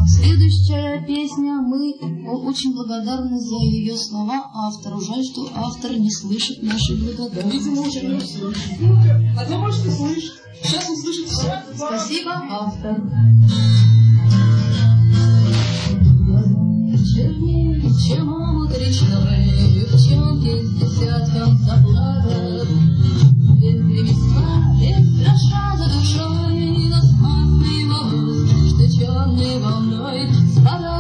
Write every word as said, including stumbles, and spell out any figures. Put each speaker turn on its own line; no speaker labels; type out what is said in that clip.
Следующая песня, мы очень благодарны за ее слова автору. Жаль, что автор не слышит нашей благодарности.
Видимо, очень не слышит. А то, может, и слышит. Сейчас услышит все.
Спасибо, автор.
Чернее, чем омут речной, девчонки с десятком закладок. Без ремесла, без гроша за душой, но смазный волос, что черной волной спадает.